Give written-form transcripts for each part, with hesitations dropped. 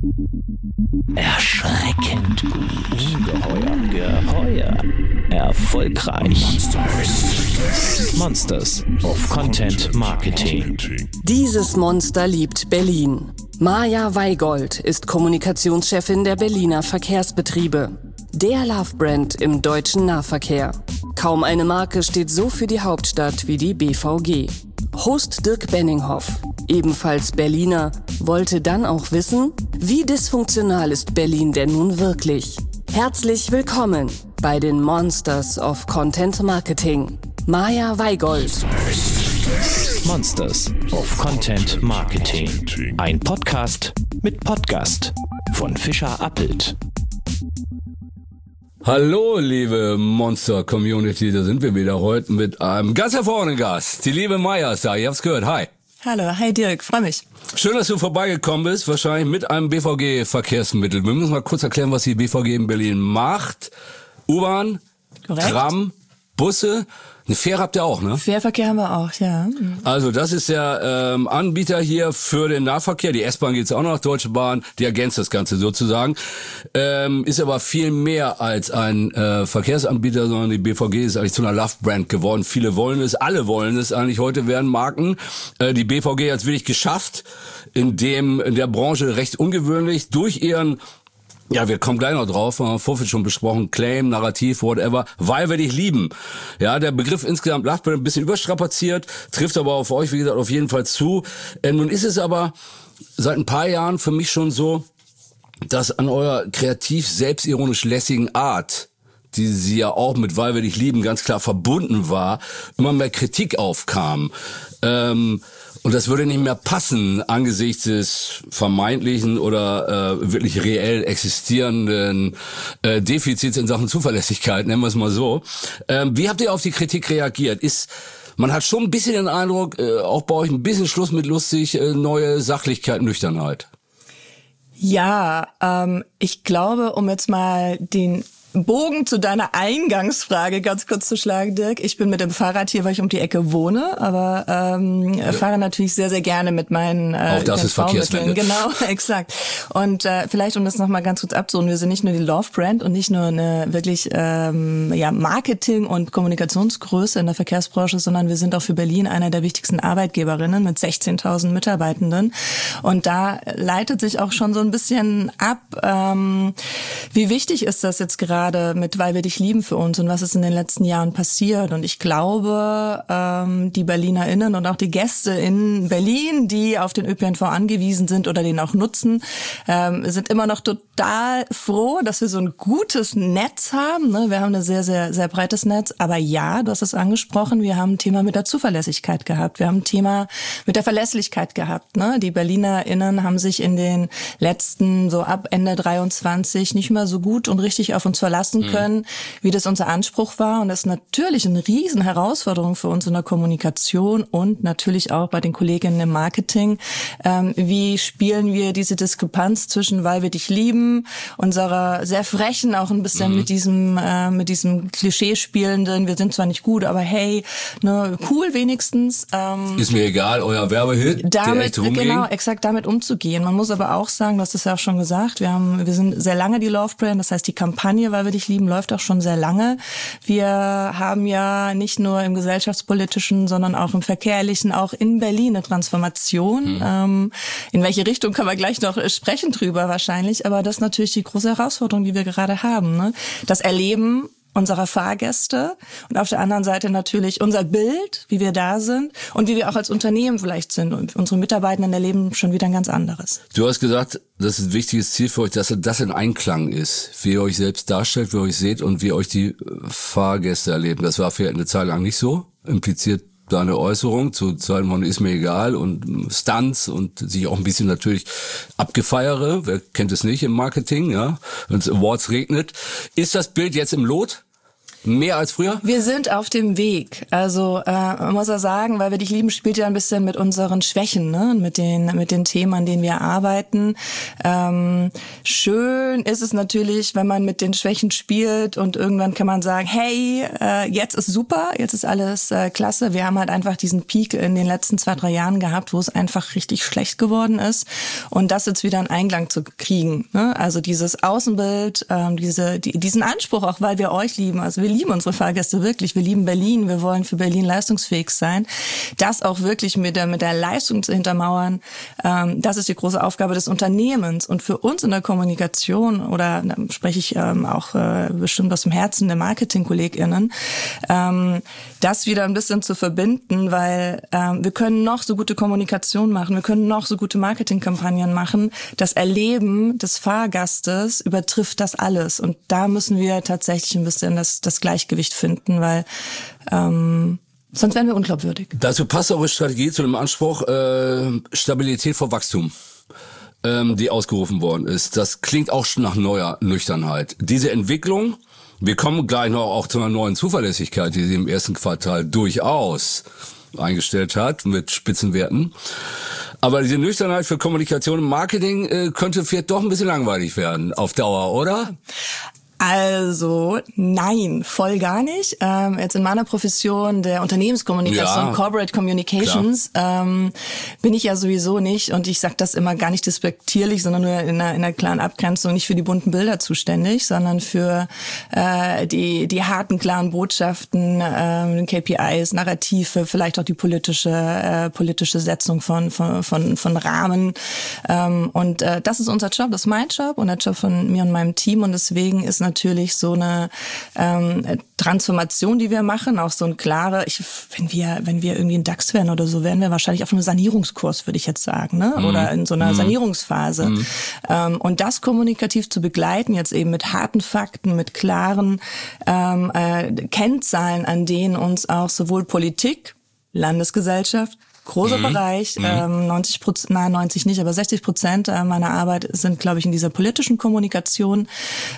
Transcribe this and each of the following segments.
Erschreckend gut. Geheuer. Erfolgreich. Monsters of Content Marketing. Dieses Monster liebt Berlin. Maja Weigold ist Kommunikationschefin der Berliner Verkehrsbetriebe. Der Love-Brand im deutschen Nahverkehr. Kaum eine Marke steht so für die Hauptstadt wie die BVG. Host Dirk Benninghoff, ebenfalls Berliner, wollte dann auch wissen, wie dysfunktional ist Berlin denn nun wirklich? Herzlich willkommen bei den Monsters of Content Marketing. Maja Weigold. Monsters of Content Marketing. Ein Podcast mit Podcast von Fischer Appelt. Hallo, liebe Monster-Community, da sind wir wieder heute mit einem ganz hervorragenden Gast. Die liebe Maja ist da, ihr habt's gehört, hi. Hallo, hi Dirk, freu mich. Schön, dass du vorbeigekommen bist, wahrscheinlich mit einem BVG-Verkehrsmittel. Wir müssen mal kurz erklären, was die BVG in Berlin macht. U-Bahn, Tram, Busse. Eine Fähre habt ihr auch, ne? Fährverkehr haben wir auch, ja. Also das ist der Anbieter hier für den Nahverkehr. Die S-Bahn geht's auch noch, Deutsche Bahn, die ergänzt das Ganze sozusagen. Ist aber viel mehr als ein Verkehrsanbieter, sondern die BVG ist eigentlich zu einer Love-Brand geworden. Viele wollen es, alle wollen es eigentlich. Heute werden Marken. Die BVG hat's wirklich geschafft, in der Branche recht ungewöhnlich, durch ihren... Ja, wir kommen gleich noch drauf, haben wir vorhin schon besprochen, Claim, Narrativ, whatever, weil wir dich lieben. Ja, der Begriff insgesamt Love ein bisschen überstrapaziert, trifft aber auf euch, wie gesagt, auf jeden Fall zu. Nun ist es aber seit ein paar Jahren für mich schon so, dass an eurer kreativ selbstironisch lässigen Art, die sie ja auch mit Weil wir dich lieben ganz klar verbunden war, immer mehr Kritik aufkam. Und das würde nicht mehr passen angesichts des vermeintlichen oder wirklich reell existierenden Defizits in Sachen Zuverlässigkeit, nennen wir es mal so. Wie habt ihr auf die Kritik reagiert? Man hat schon ein bisschen den Eindruck, auch bei euch ein bisschen Schluss mit lustig, neue Sachlichkeit, Nüchternheit. Ja, ich glaube, um jetzt mal den Bogen zu deiner Eingangsfrage ganz kurz zu schlagen, Dirk. Ich bin mit dem Fahrrad hier, weil ich um die Ecke wohne, aber fahre natürlich sehr, sehr gerne mit meinen auch das ist Verkehrswende. Genau, exakt. Und vielleicht, um das nochmal ganz kurz abzuholen, wir sind nicht nur die Love-Brand und nicht nur eine wirklich Marketing- und Kommunikationsgröße in der Verkehrsbranche, sondern wir sind auch für Berlin einer der wichtigsten Arbeitgeberinnen mit 16.000 Mitarbeitenden. Und da leitet sich auch schon so ein bisschen ab, wie wichtig ist das jetzt gerade mit Weil wir dich lieben für uns und was ist in den letzten Jahren passiert. Und ich glaube, die BerlinerInnen und auch die Gäste in Berlin, die auf den ÖPNV angewiesen sind oder den auch nutzen, sind immer noch total froh, dass wir so ein gutes Netz haben. Ne? Wir haben ein sehr, sehr, sehr breites Netz. Aber ja, du hast es angesprochen, wir haben ein Thema mit der Zuverlässigkeit gehabt. Wir haben ein Thema mit der Verlässlichkeit gehabt. Ne? Die BerlinerInnen haben sich in den letzten, so ab Ende 23, nicht mehr so gut und richtig auf uns verlassen können, wie das unser Anspruch war. Und das ist natürlich eine riesen Herausforderung für uns in der Kommunikation und natürlich auch bei den Kolleginnen im Marketing. Wie spielen wir diese Diskrepanz zwischen Weil wir dich lieben, unserer sehr frechen, auch ein bisschen mit diesem Klischee spielenden, wir sind zwar nicht gut, aber hey, ne, cool wenigstens. Ist mir egal, euer Werbehit, der echt rumging. Genau, exakt damit umzugehen. Man muss aber auch sagen, du hast es ja auch schon gesagt, wir sind sehr lange die Love Brand, das heißt die Kampagne Weil wir dich lieben läuft auch schon sehr lange. Wir haben ja nicht nur im gesellschaftspolitischen, sondern auch im verkehrlichen, auch in Berlin eine Transformation. In welche Richtung kann man gleich noch sprechen drüber wahrscheinlich, aber das ist natürlich die große Herausforderung, die wir gerade haben. Ne? Das Erleben unserer Fahrgäste und auf der anderen Seite natürlich unser Bild, wie wir da sind und wie wir auch als Unternehmen vielleicht sind. Und unsere Mitarbeitenden erleben schon wieder ein ganz anderes. Du hast gesagt, das ist ein wichtiges Ziel für euch, dass das in Einklang ist, wie ihr euch selbst darstellt, wie ihr euch seht und wie euch die Fahrgäste erleben. Das war vielleicht eine Zeit lang nicht so, impliziert deine Äußerung zu Zeiten von ist mir egal und Stunts und sich auch ein bisschen natürlich abgefeiere. Wer kennt es nicht im Marketing, ja, wenn es Awards regnet. Ist das Bild jetzt im Lot? Mehr als früher? Wir sind auf dem Weg. Also man muss ja sagen, weil wir dich lieben, spielt ja ein bisschen mit unseren Schwächen, ne? Mit den Themen, an denen wir arbeiten. Schön ist es natürlich, wenn man mit den Schwächen spielt und irgendwann kann man sagen, hey, jetzt ist super, jetzt ist alles klasse. Wir haben halt einfach diesen Peak in den letzten 2-3 Jahren gehabt, wo es einfach richtig schlecht geworden ist. Und das jetzt wieder in Einklang zu kriegen, ne? Also dieses Außenbild, diesen Anspruch auch, weil wir euch lieben. Also wir lieben unsere Fahrgäste wirklich. Wir lieben Berlin. Wir wollen für Berlin leistungsfähig sein. Das auch wirklich mit der Leistung zu hintermauern, das ist die große Aufgabe des Unternehmens. Und für uns in der Kommunikation, oder da spreche ich auch bestimmt aus dem Herzen der Marketing-KollegInnen, das wieder ein bisschen zu verbinden, weil wir können noch so gute Kommunikation machen, wir können noch so gute Marketingkampagnen machen. Das Erleben des Fahrgastes übertrifft das alles. Und da müssen wir tatsächlich ein bisschen das Gleichgewicht finden, weil sonst wären wir unglaubwürdig. Dazu passt eure Strategie zu dem Anspruch Stabilität vor Wachstum, die ausgerufen worden ist. Das klingt auch schon nach neuer Nüchternheit. Diese Entwicklung, wir kommen gleich noch auch zu einer neuen Zuverlässigkeit, die sie im ersten Quartal durchaus eingestellt hat mit Spitzenwerten. Aber diese Nüchternheit für Kommunikation und Marketing könnte vielleicht doch ein bisschen langweilig werden auf Dauer, oder? Also nein, voll gar nicht. Jetzt in meiner Profession der Unternehmenskommunikation, Corporate Communications, bin ich ja sowieso nicht, und ich sage das immer gar nicht despektierlich, sondern nur in einer klaren Abgrenzung, nicht für die bunten Bilder zuständig, sondern für die harten, klaren Botschaften, KPIs, Narrative, vielleicht auch die politische Setzung von Rahmen. Und das ist unser Job, das ist mein Job und der Job von mir und meinem Team, und deswegen ist natürlich so eine Transformation, die wir machen, auch so ein klare, wenn wir irgendwie ein DAX wären oder so, wären wir wahrscheinlich auf einem Sanierungskurs, würde ich jetzt sagen, ne? Oder in so einer Sanierungsphase. Und das kommunikativ zu begleiten, jetzt eben mit harten Fakten, mit klaren Kennzahlen, an denen uns auch sowohl Politik, Landesgesellschaft, großer Bereich, 90 nicht, aber 60% meiner Arbeit sind, glaube ich, in dieser politischen Kommunikation,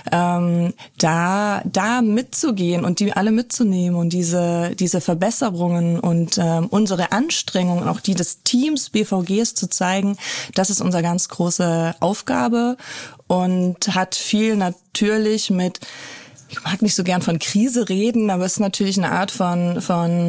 da mitzugehen und die alle mitzunehmen und diese Verbesserungen und unsere Anstrengungen, auch die des Teams BVGs zu zeigen, das ist unsere ganz große Aufgabe und hat viel natürlich mit, ich mag nicht so gern von Krise reden, aber es ist natürlich eine Art von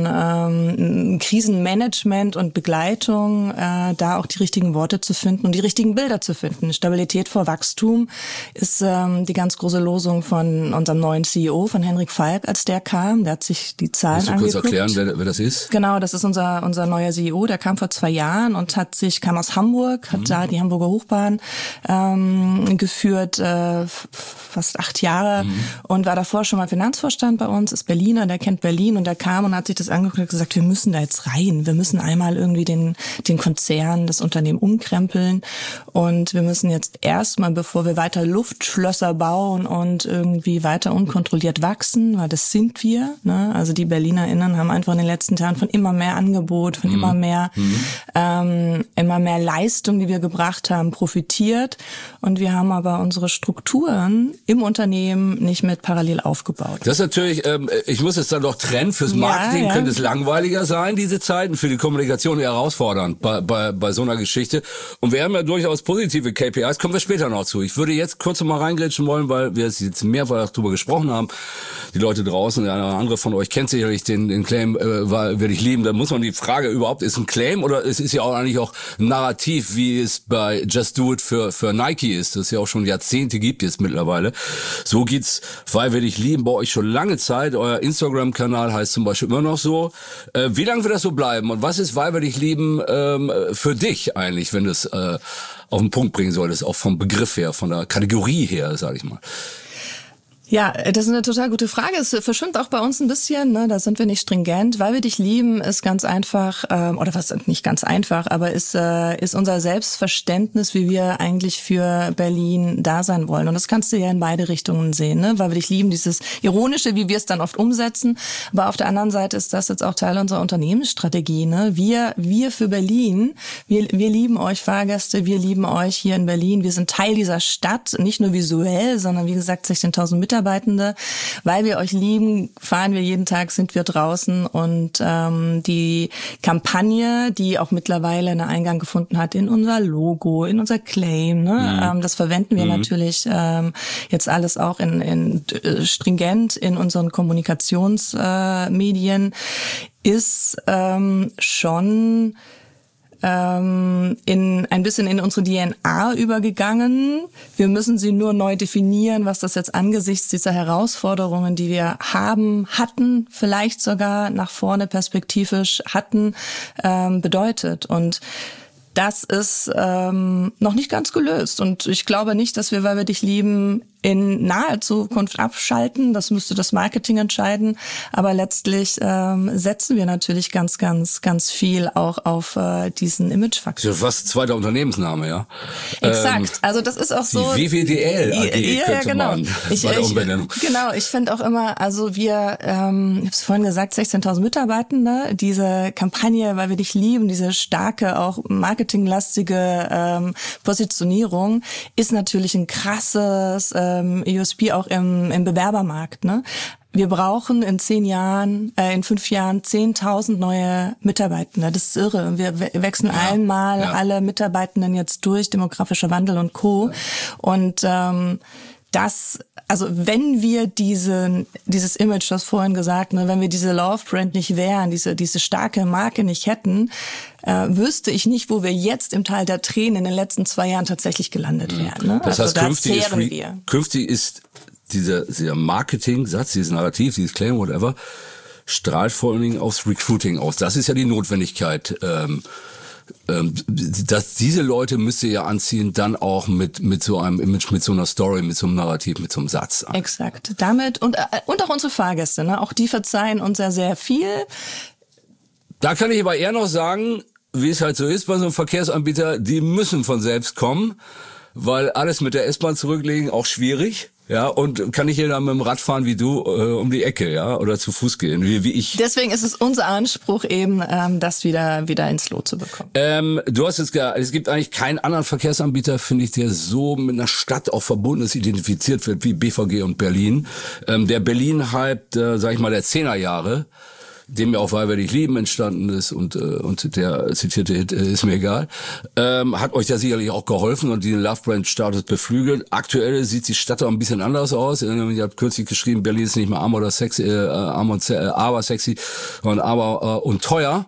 Krisenmanagement und Begleitung, da auch die richtigen Worte zu finden und die richtigen Bilder zu finden. Stabilität vor Wachstum ist die ganz große Losung von unserem neuen CEO, von Henrik Falk, als der kam. Der hat sich die Zahlen angeguckt. Kannst du kurz erklären, wer das ist? Genau, das ist unser neuer CEO. Der kam vor 2 Jahren und kam aus Hamburg, hat da die Hamburger Hochbahn geführt, fast 8 Jahre und war davor schon mal Finanzvorstand bei uns, ist Berliner, der kennt Berlin, und der kam und hat sich das angeguckt und gesagt, wir müssen da jetzt rein. Wir müssen einmal irgendwie den Konzern, das Unternehmen umkrempeln, und wir müssen jetzt erstmal, bevor wir weiter Luftschlösser bauen und irgendwie weiter unkontrolliert wachsen, weil das sind wir, ne? Also die BerlinerInnen haben einfach in den letzten Jahren von immer mehr Angebot, von immer mehr Leistung, die wir gebracht haben, profitiert, und wir haben aber unsere Strukturen im Unternehmen nicht mit parallel aufgebaut. Das ist natürlich, ich muss es dann doch trennen, fürs Marketing könnte es langweiliger sein, diese Zeiten, für die Kommunikation eher herausfordernd bei so einer Geschichte. Und wir haben ja durchaus positive KPIs, kommen wir später noch zu. Ich würde jetzt kurz mal reingrätschen wollen, weil wir jetzt mehrfach darüber gesprochen haben. Die Leute draußen, der eine oder andere von euch kennt sicherlich den Claim, werde ich lieben. Da muss man die Frage überhaupt, ist ein Claim oder es ist ja auch eigentlich auch ein Narrativ, wie es bei Just Do It für Nike ist, das es ja auch schon Jahrzehnte gibt jetzt mittlerweile. So geht's, weil wir dich lieben, bei euch schon lange Zeit. Euer Instagram-Kanal heißt zum Beispiel immer noch so. Wie lange wird das so bleiben? Und was ist, weil wir dich lieben, für dich eigentlich, wenn du es auf den Punkt bringen solltest, auch vom Begriff her, von der Kategorie her, sag ich mal? Ja, das ist eine total gute Frage. Es verschwimmt auch bei uns ein bisschen, ne? Da sind wir nicht stringent. Weil wir dich lieben, ist ganz einfach, oder was nicht ganz einfach, aber ist unser Selbstverständnis, wie wir eigentlich für Berlin da sein wollen. Und das kannst du ja in beide Richtungen sehen, ne? Weil wir dich lieben, dieses Ironische, wie wir es dann oft umsetzen. Aber auf der anderen Seite ist das jetzt auch Teil unserer Unternehmensstrategie, ne? Wir für Berlin, wir lieben euch Fahrgäste, wir lieben euch hier in Berlin. Wir sind Teil dieser Stadt, nicht nur visuell, sondern wie gesagt 16.000 Mitarbeiter Mitarbeitende. Weil wir euch lieben, fahren wir jeden Tag, sind wir draußen und die Kampagne, die auch mittlerweile einen Eingang gefunden hat in unser Logo, in unser Claim, ne? Das verwenden wir natürlich jetzt alles auch in stringent in unseren Kommunikationsmedien, ist schon ein bisschen in unsere DNA übergegangen. Wir müssen sie nur neu definieren, was das jetzt angesichts dieser Herausforderungen, die wir hatten, vielleicht sogar nach vorne perspektivisch hatten, bedeutet. Und das ist noch nicht ganz gelöst. Und ich glaube nicht, dass wir, weil wir dich lieben, in naher Zukunft abschalten. Das müsste das Marketing entscheiden. Aber letztlich setzen wir natürlich ganz, ganz, ganz viel auch auf diesen Imagefaktor. Das ist fast zweiter Unternehmensname, ja. Exakt. Also das ist auch so. Die WWDL AG könnte man. Genau. Ich finde auch immer, also wir, ich habe es vorhin gesagt, 16.000 Mitarbeitende. Diese Kampagne, weil wir dich lieben, diese starke, auch marketinglastige Positionierung ist natürlich ein krasses USP auch im Bewerbermarkt, ne? Wir brauchen in 5 Jahren 10.000 neue Mitarbeitende. Das ist irre. Wir wechseln einmal alle Mitarbeitenden jetzt durch, demografischer Wandel und Co. Und also wenn wir dieses Image, das vorhin gesagt, ne, wenn wir diese Love Brand nicht wären, diese starke Marke nicht hätten, wüsste ich nicht, wo wir jetzt im Tal der Tränen in den letzten 2 Jahren tatsächlich gelandet wären. Ne? Das heißt, künftig ist dieser Marketing-Satz, dieses Narrativ, dieses Claim, whatever, strahlt vor allen Dingen aufs Recruiting aus. Das ist ja die Notwendigkeit, dass diese Leute müsst ihr ja anziehen, dann auch mit so einem Image, mit so einer Story, mit so einem Narrativ, mit so einem Satz. Exakt. Damit und auch unsere Fahrgäste, ne? Auch die verzeihen uns ja sehr viel. Da kann ich aber eher noch sagen, wie es halt so ist bei so einem Verkehrsanbieter, die müssen von selbst kommen, weil alles mit der S-Bahn zurücklegen auch schwierig. Ja, und kann nicht jeder mit dem Rad fahren wie du um die Ecke, ja, oder zu Fuß gehen, wie ich. Deswegen ist es unser Anspruch eben, das wieder ins Lot zu bekommen. Du hast jetzt gesagt, es gibt eigentlich keinen anderen Verkehrsanbieter, finde ich, der so mit einer Stadt auch verbunden ist, identifiziert wird wie BVG und Berlin. Der Berlin-Hype, sag ich mal, der 10er Jahre, dem ja auch Weil wir dich lieben entstanden ist und der zitierte Hit ist mir egal, hat euch ja sicherlich auch geholfen und den Love Brand Status beflügelt. Aktuell sieht die Stadt auch ein bisschen anders aus. Ihr habt kürzlich geschrieben, Berlin ist nicht mehr arm oder sexy, aber sexy, sondern aber und teuer.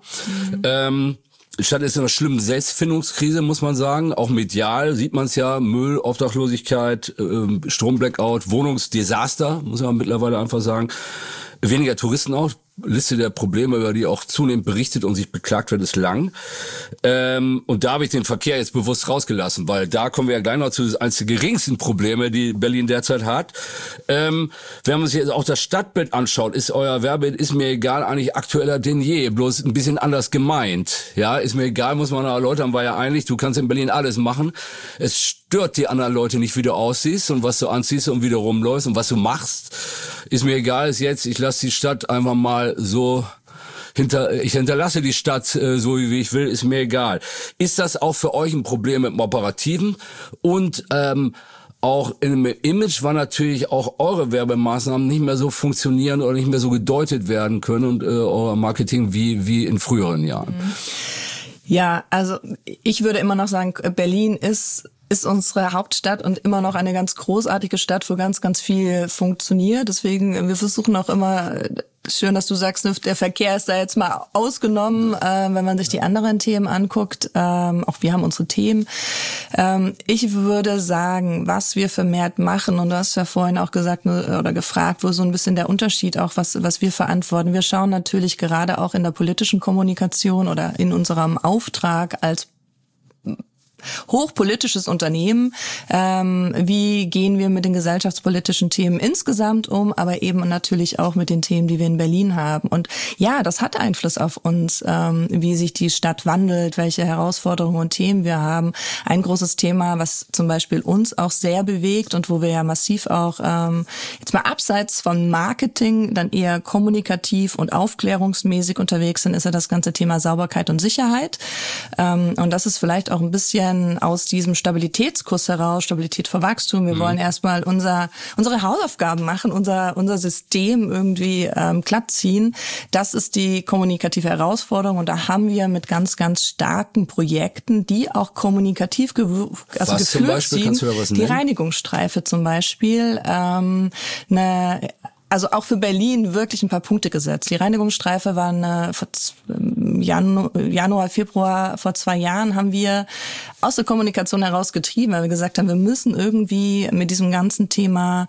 Die Stadt ist in einer schlimmen Selbstfindungskrise, muss man sagen. Auch medial sieht man es ja. Müll, Obdachlosigkeit, Stromblackout, Wohnungsdesaster, muss man mittlerweile einfach sagen. Weniger Touristen auch. Liste der Probleme, über die auch zunehmend berichtet und sich beklagt wird, ist lang. Und da habe ich den Verkehr jetzt bewusst rausgelassen, weil da kommen wir ja gleich noch zu eines der geringsten Probleme, die Berlin derzeit hat. Wenn man sich jetzt auch das Stadtbild anschaut, ist euer Werbebild, ist mir egal, eigentlich aktueller denn je, bloß ein bisschen anders gemeint. Ja, ist mir egal, muss man erläutern, war ja eigentlich, du kannst in Berlin alles machen. Es stört die anderen Leute nicht, wie du aussiehst und was du anziehst und wie du rumläufst und was du machst. Ist mir egal, ist jetzt, ich lasse die Stadt einfach mal so ich hinterlasse die Stadt so, wie ich will, ist mir egal. Ist das auch für euch ein Problem mit dem Operativen? Und auch im Image, war natürlich auch eure Werbemaßnahmen nicht mehr so funktionieren oder nicht mehr so gedeutet werden können und euer Marketing wie in früheren Jahren. Ja, also ich würde immer noch sagen, Berlin ist unsere Hauptstadt und immer noch eine ganz großartige Stadt, wo ganz, ganz viel funktioniert. Deswegen, wir versuchen auch immer, schön, dass du sagst, der Verkehr ist da jetzt mal ausgenommen, wenn man sich die anderen Themen anguckt. Auch wir haben unsere Themen. Ich würde sagen, was wir vermehrt machen, und du hast ja vorhin auch gesagt oder gefragt, wo so ein bisschen der Unterschied auch, was wir verantworten. Wir schauen natürlich gerade auch in der politischen Kommunikation oder in unserem Auftrag als hochpolitisches Unternehmen. Wie gehen wir mit den gesellschaftspolitischen Themen insgesamt um, aber eben natürlich auch mit den Themen, die wir in Berlin haben. Und ja, das hat Einfluss auf uns, wie sich die Stadt wandelt, welche Herausforderungen und Themen wir haben. Ein großes Thema, was zum Beispiel uns auch sehr bewegt und wo wir ja massiv auch jetzt mal abseits von Marketing dann eher kommunikativ und aufklärungsmäßig unterwegs sind, ist ja das ganze Thema Sauberkeit und Sicherheit. Und das ist vielleicht auch ein bisschen wollen aus diesem Stabilitätskurs heraus, Stabilität für Wachstum, wir wollen erstmal unsere Hausaufgaben machen, unser System irgendwie glatt ziehen. Das ist die kommunikative Herausforderung und da haben wir mit ganz, ganz starken Projekten, die auch kommunikativ geführt sind. Die Reinigungsstreife zum Beispiel, also auch für Berlin wirklich ein paar Punkte gesetzt. Die Reinigungsstreife waren Januar, Februar vor 2 Jahren haben wir aus der Kommunikation herausgetrieben, weil wir gesagt haben, wir müssen irgendwie mit diesem ganzen Thema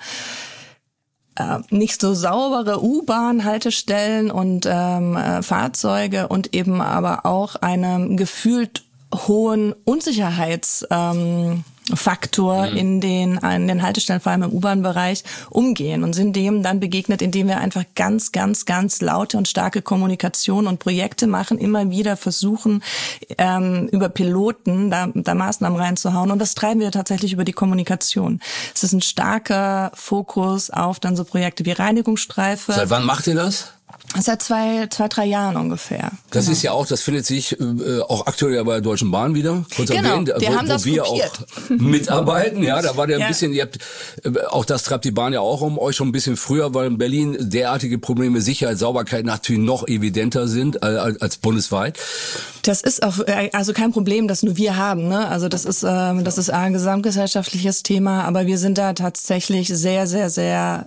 nicht so saubere U-Bahn-Haltestellen und Fahrzeuge und eben aber auch einem gefühlt hohen Unsicherheitsfaktor in den Haltestellen, vor allem im U-Bahn-Bereich, umgehen und sind dem dann begegnet, indem wir einfach ganz, ganz, ganz laute und starke Kommunikation und Projekte machen, immer wieder versuchen, über Piloten da Maßnahmen reinzuhauen und das treiben wir tatsächlich über die Kommunikation. Es ist ein starker Fokus auf dann so Projekte wie Reinigungsstreife. Seit wann macht ihr das? Seit 2-3 Jahren ungefähr. Das ist ja auch, das findet sich auch aktuell ja bei der Deutschen Bahn wieder. Kurz erwähnt, wo wir auch mitarbeiten. Ja, da war der ein bisschen, auch das treibt die Bahn ja auch um euch schon ein bisschen früher, weil in Berlin derartige Probleme Sicherheit, Sauberkeit natürlich noch evidenter sind als bundesweit. Das ist auch also kein Problem, das nur wir haben. Ne? Also das ist ein gesamtgesellschaftliches Thema, aber wir sind da tatsächlich sehr, sehr, sehr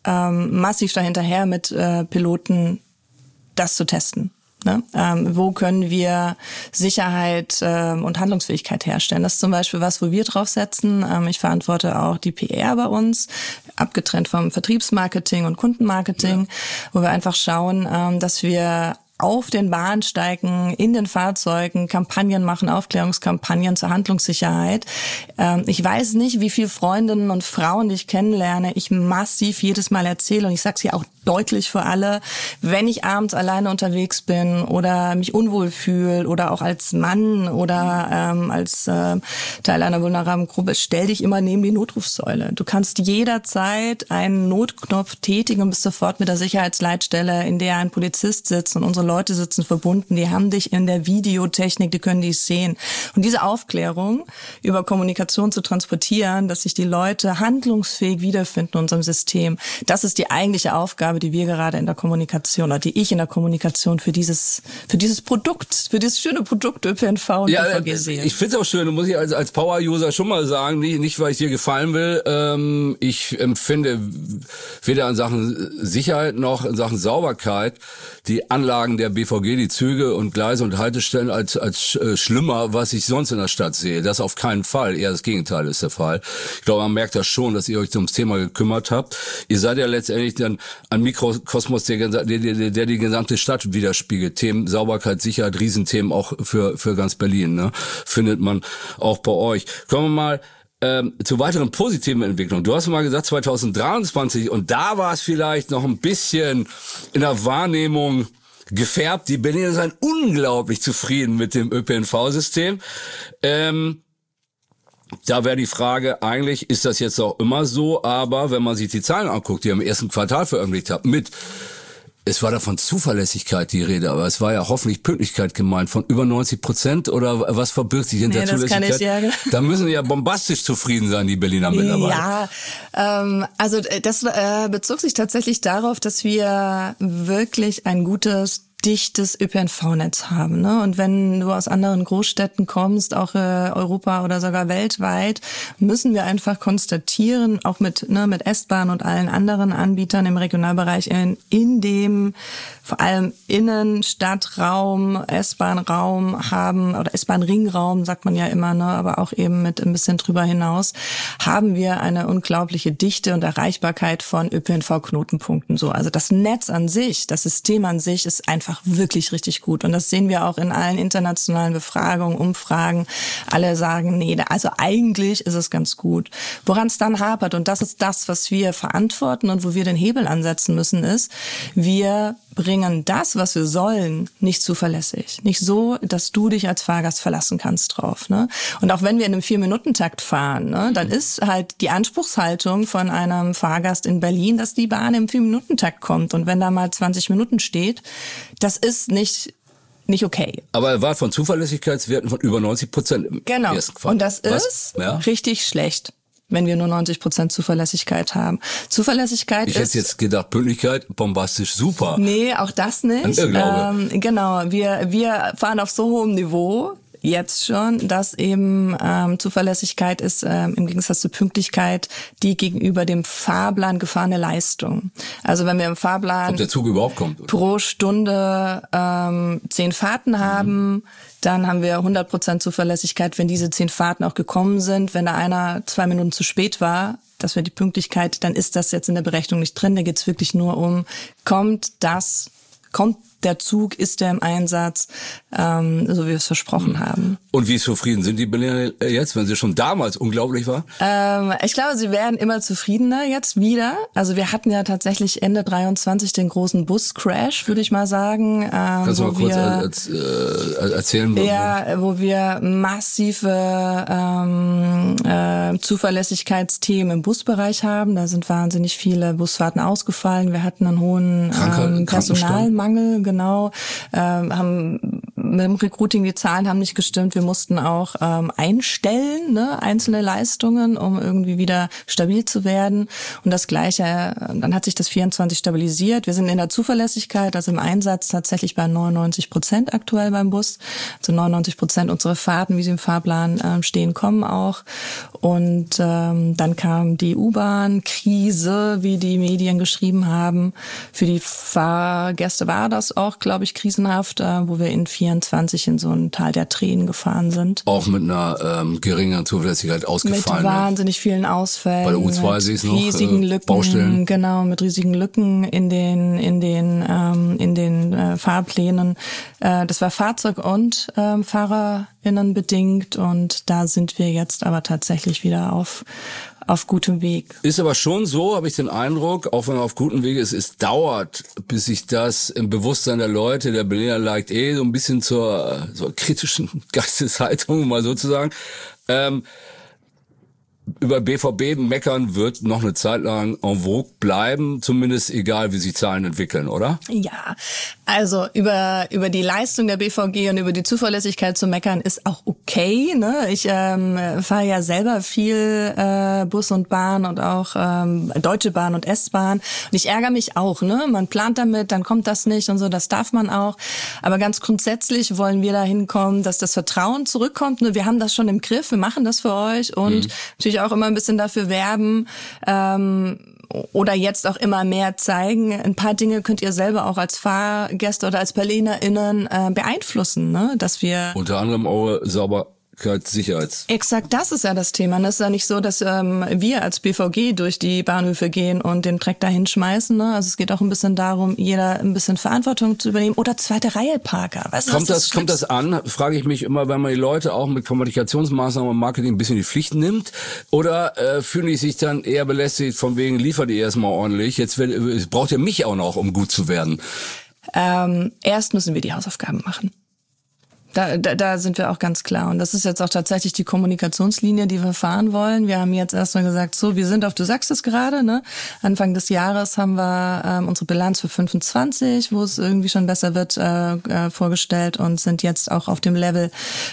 massiv dahinterher mit Piloten das zu testen. Ne? Wo können wir Sicherheit und Handlungsfähigkeit herstellen? Das ist zum Beispiel was, wo wir drauf setzen. Ich verantworte auch die PR bei uns, abgetrennt vom Vertriebsmarketing und Kundenmarketing, wo wir einfach schauen, dass wir auf den Bahnsteigen, in den Fahrzeugen Kampagnen machen, Aufklärungskampagnen zur Handlungssicherheit. Ich weiß nicht, wie viele Freundinnen und Frauen, die ich kennenlerne, ich massiv jedes Mal erzähle und ich sage es hier auch deutlich für alle, wenn ich abends alleine unterwegs bin oder mich unwohl fühle oder auch als Mann oder als Teil einer vulnerablen Gruppe, stell dich immer neben die Notrufsäule. Du kannst jederzeit einen Notknopf tätigen und bist sofort mit der Sicherheitsleitstelle, in der ein Polizist sitzt und unsere Leute sitzen verbunden, die haben dich in der Videotechnik, die können dich sehen. Und diese Aufklärung über Kommunikation zu transportieren, dass sich die Leute handlungsfähig wiederfinden in unserem System, das ist die eigentliche Aufgabe, die wir gerade in der Kommunikation oder die ich in der Kommunikation für dieses Produkt, für dieses schöne Produkt ÖPNV und BVG sehe. Ich finde es auch schön, muss ich als Power-User schon mal sagen, nicht weil ich dir gefallen will, ich empfinde weder in Sachen Sicherheit noch in Sachen Sauberkeit die Anlagen der BVG, die Züge und Gleise und Haltestellen als schlimmer, was ich sonst in der Stadt sehe. Das auf keinen Fall. Eher das Gegenteil ist der Fall. Ich glaube, man merkt das schon, dass ihr euch ums Thema gekümmert habt. Ihr seid ja letztendlich dann ein Mikrokosmos, der die gesamte Stadt widerspiegelt. Themen Sauberkeit, Sicherheit, Riesenthemen auch für ganz Berlin, ne? Findet man auch bei euch. Kommen wir mal zu weiteren positiven Entwicklungen. Du hast mal gesagt 2023 und da war es vielleicht noch ein bisschen in der Wahrnehmung gefärbt. Die Berliner sind unglaublich zufrieden mit dem ÖPNV-System. Da wäre die Frage, eigentlich ist das jetzt auch immer so, aber wenn man sich die Zahlen anguckt, die ihr im ersten Quartal veröffentlicht habt, es war da von Zuverlässigkeit die Rede, aber es war ja hoffentlich Pünktlichkeit gemeint, von über 90% oder was verbirgt sich hinter Zuverlässigkeit? Das kann ich Da müssen ja bombastisch zufrieden sein, die Berliner mittlerweile. Ja, also das bezog sich tatsächlich darauf, dass wir wirklich ein gutes, dichtes ÖPNV-Netz haben, ne? Und wenn du aus anderen Großstädten kommst, auch Europa oder sogar weltweit, müssen wir einfach konstatieren, auch mit S-Bahn und allen anderen Anbietern im Regionalbereich in dem vor allem Innenstadtraum, S-Bahn-Raum haben oder S-Bahn-Ringraum, sagt man ja immer, ne? Aber auch eben mit ein bisschen drüber hinaus, haben wir eine unglaubliche Dichte und Erreichbarkeit von ÖPNV-Knotenpunkten. So, also das Netz an sich, das System an sich ist einfach wirklich richtig gut. Und das sehen wir auch in allen internationalen Befragungen, Umfragen. Alle sagen, nee, also eigentlich ist es ganz gut. Woran es dann hapert, und das ist das, was wir verantworten und wo wir den Hebel ansetzen müssen, ist, wir bringen das, was wir sollen, nicht zuverlässig. Nicht so, dass du dich als Fahrgast verlassen kannst drauf. Ne? Und auch wenn wir in einem 4-Minuten-Takt fahren, ne, dann ist halt die Anspruchshaltung von einem Fahrgast in Berlin, dass die Bahn im 4-Minuten-Takt kommt. Und wenn da mal 20 Minuten steht, das ist nicht nicht okay. Aber er war von Zuverlässigkeitswerten von über 90% im ersten Quartal. Und das ist richtig schlecht, wenn wir nur 90% Zuverlässigkeit haben. Zuverlässigkeit Ich hätte jetzt gedacht, Pünktlichkeit, bombastisch super. Nee, auch das nicht. Genau, wir fahren auf so hohem Niveau, jetzt schon, dass eben Zuverlässigkeit ist im Gegensatz zur Pünktlichkeit die gegenüber dem Fahrplan gefahrene Leistung. Also wenn wir im Fahrplan ob der Zug überhaupt kommt, pro Stunde 10 Fahrten haben, dann haben wir 100% Zuverlässigkeit, wenn diese 10 Fahrten auch gekommen sind. Wenn da einer 2 Minuten zu spät war, das wäre die Pünktlichkeit, dann ist das jetzt in der Berechnung nicht drin. Da geht es wirklich nur um, kommt der Zug, ist der im Einsatz, so wie wir es versprochen haben. Und wie zufrieden sind die Berliner jetzt, wenn sie schon damals unglaublich war? Ich glaube, sie werden immer zufriedener jetzt wieder. Also wir hatten ja tatsächlich Ende 23 den großen Buscrash, würde ich mal sagen. Kannst du mal kurz erzählen? Ja, wo wir massive Zuverlässigkeitsthemen im Busbereich haben. Da sind wahnsinnig viele Busfahrten ausgefallen. Wir hatten einen hohen Personalmangel, genau. Haben mit dem Recruiting, die Zahlen haben nicht gestimmt. Wir mussten auch einstellen, ne, einzelne Leistungen, um irgendwie wieder stabil zu werden. Und das Gleiche, dann hat sich das 24 stabilisiert. Wir sind in der Zuverlässigkeit, also im Einsatz tatsächlich bei 99% aktuell beim Bus. Also 99% unserer Fahrten, wie sie im Fahrplan stehen, kommen auch. Und dann kam die U-Bahn-Krise, wie die Medien geschrieben haben. Für die Fahrgäste war das auch, glaube ich, krisenhaft, wo wir in 24 in so ein Tal der Tränen gefahren sind. Auch mit einer geringeren Zuverlässigkeit ausgefallen. Mit wahnsinnig vielen Ausfällen. Bei der U2 sehe ich noch, riesigen Lücken, Baustellen. Genau, mit riesigen Lücken in den Fahrplänen. Das war Fahrzeug- und FahrerInnen bedingt, und da sind wir jetzt aber tatsächlich wieder auf gutem Weg. Ist aber schon so, habe ich den Eindruck, auch wenn er auf gutem Weg ist, es dauert, bis sich das im Bewusstsein der Leute, der Berliner neigt so ein bisschen zur kritischen Geisteshaltung, mal sozusagen. Über BVB meckern wird noch eine Zeit lang en vogue bleiben, zumindest egal, wie sich Zahlen entwickeln, oder? Ja, also über die Leistung der BVG und über die Zuverlässigkeit zu meckern ist auch okay, ne? Ich fahre ja selber viel Bus und Bahn und auch Deutsche Bahn und S-Bahn, und ich ärgere mich auch, ne? Man plant damit, dann kommt das nicht und so, das darf man auch. Aber ganz grundsätzlich wollen wir dahin kommen, dass das Vertrauen zurückkommt. Ne? Wir haben das schon im Griff, wir machen das für euch, und natürlich auch immer ein bisschen dafür werben, oder jetzt auch immer mehr zeigen. Ein paar Dinge könnt ihr selber auch als Fahrgäste oder als BerlinerInnen beeinflussen, ne? Dass wir unter anderem eure Sicherheits. Exakt, das ist ja das Thema. Es ist ja nicht so, dass wir als BVG durch die Bahnhöfe gehen und den Dreck da hinschmeißen. Ne? Also es geht auch ein bisschen darum, jeder ein bisschen Verantwortung zu übernehmen. Oder zweite Reihe Parker. Weißt du, kommt das an, frage ich mich immer, wenn man die Leute auch mit Kommunikationsmaßnahmen und Marketing ein bisschen die Pflicht nimmt? Oder fühlen die sich dann eher belästigt, von wegen, liefert ihr erstmal ordentlich? Jetzt braucht ihr mich auch noch, um gut zu werden. Erst müssen wir die Hausaufgaben machen. Da sind wir auch ganz klar. Und das ist jetzt auch tatsächlich die Kommunikationslinie, die wir fahren wollen. Wir haben jetzt erstmal gesagt, so, wir sind du sagst es gerade, ne? Anfang des Jahres haben wir unsere Bilanz für 25, wo es irgendwie schon besser wird, vorgestellt, und sind jetzt auch auf dem Level,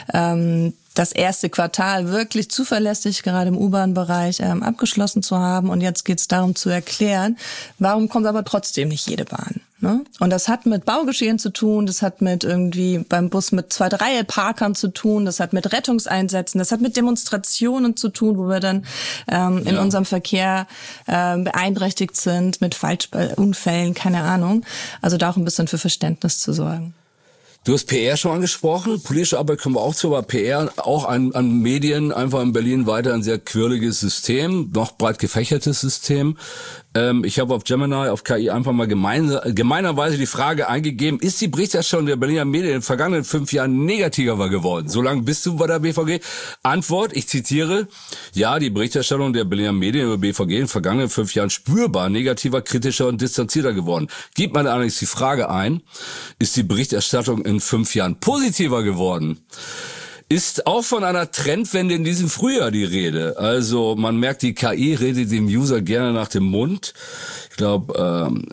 das erste Quartal wirklich zuverlässig, gerade im U-Bahn-Bereich, abgeschlossen zu haben. Und jetzt geht es darum zu erklären, warum kommt aber trotzdem nicht jede Bahn. Ne? Und das hat mit Baugeschehen zu tun, das hat mit irgendwie beim Bus mit zweite Reihe Parkern zu tun, das hat mit Rettungseinsätzen, das hat mit Demonstrationen zu tun, wo wir dann in unserem Verkehr beeinträchtigt sind, mit Unfällen, keine Ahnung. Also da auch ein bisschen für Verständnis zu sorgen. Du hast PR schon angesprochen, politische Arbeit kommen wir auch zu, aber PR auch an Medien, einfach in Berlin weiter ein sehr quirliges System, noch breit gefächertes System. Ich habe auf Gemini, auf KI einfach mal gemeinerweise die Frage eingegeben, ist die Berichterstattung der Berliner Medien in den vergangenen 5 Jahren negativer geworden? So lange bist du bei der BVG? Antwort, ich zitiere, ja, die Berichterstattung der Berliner Medien über BVG in den vergangenen 5 Jahren spürbar negativer, kritischer und distanzierter geworden. Gibt man allerdings die Frage ein, ist die Berichterstattung in 5 Jahren positiver geworden? Ist auch von einer Trendwende in diesem Frühjahr die Rede. Also man merkt, die KI redet dem User gerne nach dem Mund. Ich glaube,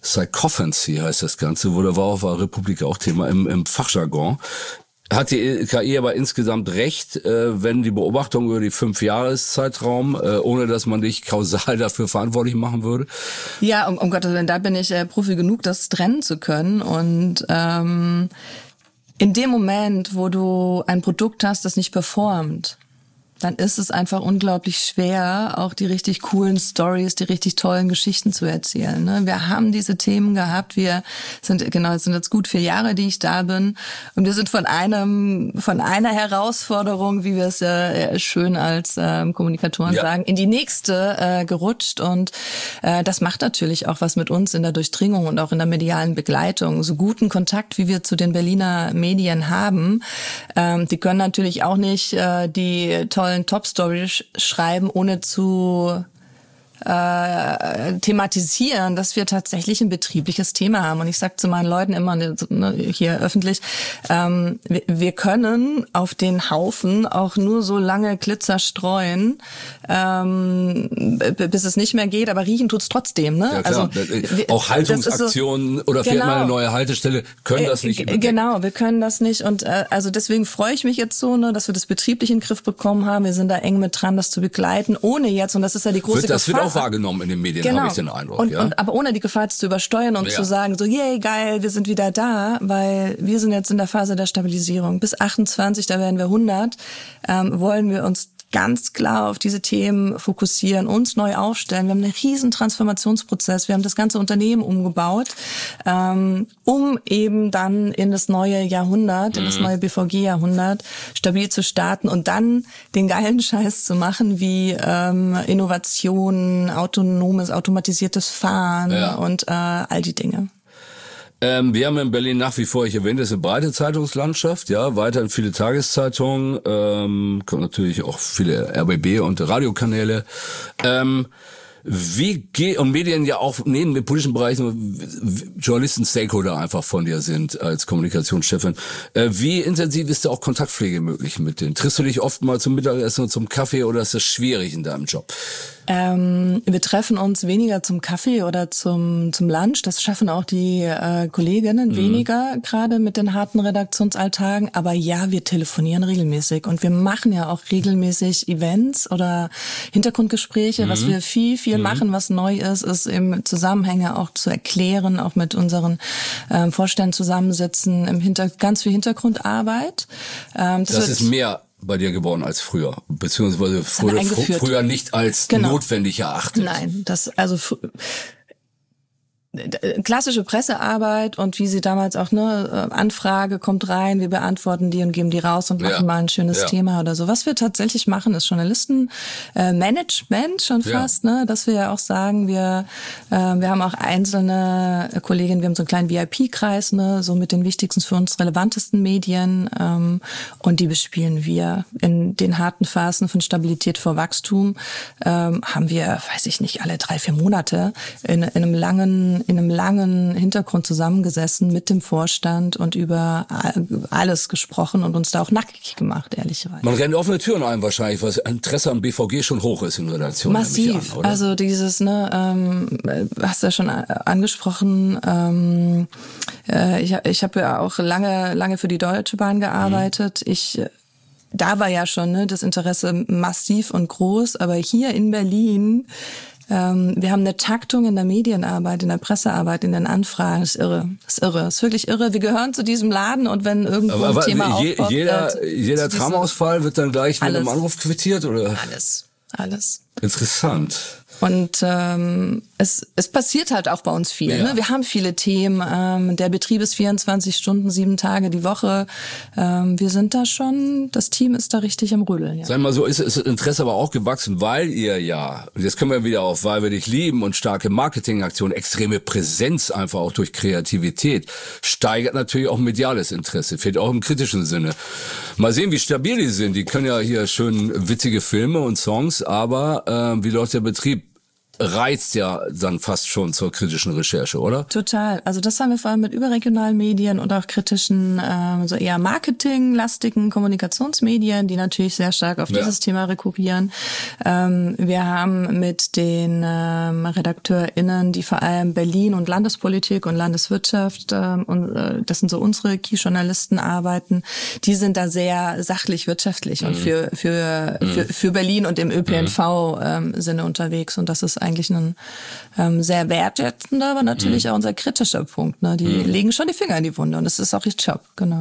Psychophancy heißt das Ganze, wo da war auf der Republik auch Thema im Fachjargon. Hat die KI aber insgesamt recht, wenn die Beobachtung über die 5-Jahres-Zeitraum, ohne dass man dich kausal dafür verantwortlich machen würde? Ja, um Gottes Willen, da bin ich Profi genug, das trennen zu können. Und in dem Moment, wo du ein Produkt hast, das nicht performt, dann ist es einfach unglaublich schwer, auch die richtig coolen Stories, die richtig tollen Geschichten zu erzählen. Ne? Wir haben diese Themen gehabt. Es sind jetzt gut 4 Jahre, die ich da bin. Und wir sind von einer Herausforderung, wie wir es ja schön als Kommunikatoren sagen, in die nächste gerutscht. Und das macht natürlich auch was mit uns in der Durchdringung und auch in der medialen Begleitung. So guten Kontakt, wie wir zu den Berliner Medien haben, die können natürlich auch nicht die tollen Top-Story schreiben, ohne zu thematisieren, dass wir tatsächlich ein betriebliches Thema haben. Und ich sage zu meinen Leuten immer hier öffentlich, wir können auf den Haufen auch nur so lange Glitzer streuen, bis es nicht mehr geht, aber riechen tut's trotzdem. Ne? Ja, klar. Also auch Haltungsaktionen so, oder fährt mal eine neue Haltestelle, können das nicht. Genau, wir können das nicht. Und also deswegen freue ich mich jetzt so, dass wir das betrieblich in den Griff bekommen haben. Wir sind da eng mit dran, das zu begleiten, ohne jetzt, und das ist ja die große Gefahr. Das wird auch wahrgenommen in den Medien, habe ich den Eindruck. Aber ohne die Gefahr zu übersteuern und zu sagen, so, yay, geil, wir sind wieder da, weil wir sind jetzt in der Phase der Stabilisierung. Bis 28, da werden wir 100, wollen wir uns ganz klar auf diese Themen fokussieren, uns neu aufstellen. Wir haben einen riesen Transformationsprozess. Wir haben das ganze Unternehmen umgebaut, um eben dann in das neue Jahrhundert, in das neue BVG-Jahrhundert stabil zu starten und dann den geilen Scheiß zu machen, wie Innovationen, automatisiertes Fahren und all die Dinge. Wir haben in Berlin nach wie vor, ich erwähnte es, eine breite Zeitungslandschaft, weiterhin viele Tageszeitungen, kommen natürlich auch viele RBB und Radiokanäle. Und Medien ja auch neben den politischen Bereichen Journalisten Stakeholder einfach von dir sind als Kommunikationschefin. Wie intensiv ist da auch Kontaktpflege möglich mit denen? Triffst du dich oft mal zum Mittagessen und zum Kaffee oder ist das schwierig in deinem Job? Wir treffen uns weniger zum Kaffee oder zum Lunch. Das schaffen auch die Kolleginnen weniger, gerade mit den harten Redaktionsalltagen. Aber ja, wir telefonieren regelmäßig und wir machen ja auch regelmäßig Events oder Hintergrundgespräche. Was wir viel machen, was neu ist eben Zusammenhänge auch zu erklären, auch mit unseren Vorständen zusammensitzen, ganz viel Hintergrundarbeit. Das ist mehr bei dir geworden als früher, beziehungsweise früher nicht als notwendig erachtet. Nein, klassische Pressearbeit und wie sie damals auch, Anfrage kommt rein, wir beantworten die und geben die raus und machen mal ein schönes Thema oder so. Was wir tatsächlich machen, ist Journalistenmanagement schon fast, dass wir ja auch sagen, wir haben auch einzelne Kolleginnen, wir haben so einen kleinen VIP-Kreis, so mit den wichtigsten, für uns relevantesten Medien, und die bespielen wir. In den harten Phasen von Stabilität vor Wachstum haben wir, weiß ich nicht, alle 3-4 Monate in einem langen Hintergrund zusammengesessen mit dem Vorstand und über alles gesprochen und uns da auch nackig gemacht, ehrlicherweise. Man rennt offene Türen ein wahrscheinlich, weil das Interesse am BVG schon hoch ist in Redaktionen. Massiv. Also dieses, hast du ja schon angesprochen, ich habe ja auch lange für die Deutsche Bahn gearbeitet. Da war ja schon das Interesse massiv und groß, aber hier in Berlin, wir haben eine Taktung in der Medienarbeit, in der Pressearbeit, in den Anfragen. Das ist irre. Das ist wirklich irre. Wir gehören zu diesem Laden und wenn irgendwo ein Thema aufpoppt... Jeder Tramausfall wird dann gleich mit einem Anruf quittiert, oder? Alles. Interessant. Und es passiert halt auch bei uns viel. Ja. Wir haben viele Themen. Der Betrieb ist 24 Stunden, 7 Tage die Woche. Wir sind da schon, das Team ist da richtig am Rödeln. Ja. Sag mal so, ist das Interesse aber auch gewachsen, weil ihr jetzt können wir wieder auf Weil wir dich lieben und starke Marketingaktionen, extreme Präsenz einfach auch durch Kreativität, steigert natürlich auch mediales Interesse, fehlt auch im kritischen Sinne. Mal sehen, wie stabil die sind. Die können ja hier schön witzige Filme und Songs, aber wie läuft der Betrieb reizt ja dann fast schon zur kritischen Recherche, oder? Total. Also das haben wir vor allem mit überregionalen Medien und auch kritischen, so eher marketinglastigen Kommunikationsmedien, die natürlich sehr stark auf dieses Thema rekurrieren. Wir haben mit den RedakteurInnen, die vor allem Berlin und Landespolitik und Landeswirtschaft und das sind so unsere Key-Journalisten arbeiten, die sind da sehr sachlich wirtschaftlich und für Berlin und im ÖPNV Sinne unterwegs, und das ist eigentlich ein sehr wertschätzender, aber natürlich auch unser kritischer Punkt. Ne? Die legen schon die Finger in die Wunde und das ist auch ihr Job, genau.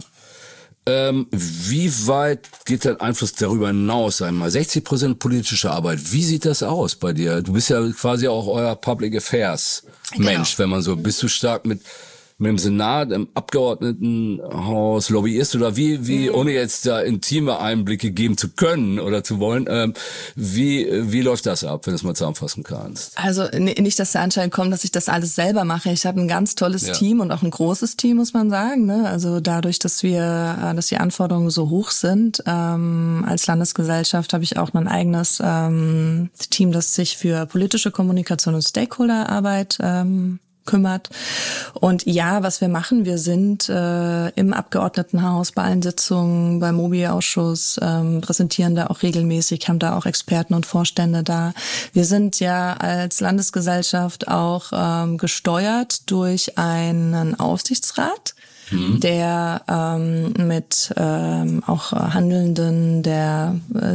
Wie weit geht dein Einfluss darüber hinaus? Einmal 60% politische Arbeit. Wie sieht das aus bei dir? Du bist ja quasi auch euer Public Affairs Mensch, wenn man so. Bist du stark mit dem Senat, im Abgeordnetenhaus, Lobbyist oder wie ohne jetzt da intime Einblicke geben zu können oder zu wollen, wie läuft das ab, wenn du es mal zusammenfassen kannst? Also nicht, dass der Anschein kommt, dass ich das alles selber mache. Ich habe ein ganz tolles Team und auch ein großes Team, muss man sagen. Ne? Also dadurch, dass die Anforderungen so hoch sind, als Landesgesellschaft habe ich auch ein eigenes Team, das sich für politische Kommunikation und Stakeholderarbeit kümmert. Und ja, was wir machen, wir sind im Abgeordnetenhaus bei allen Sitzungen, beim Mobi-Ausschuss, präsentieren da auch regelmäßig, haben da auch Experten und Vorstände da. Wir sind ja als Landesgesellschaft auch gesteuert durch einen Aufsichtsrat, der mit auch Handelnden der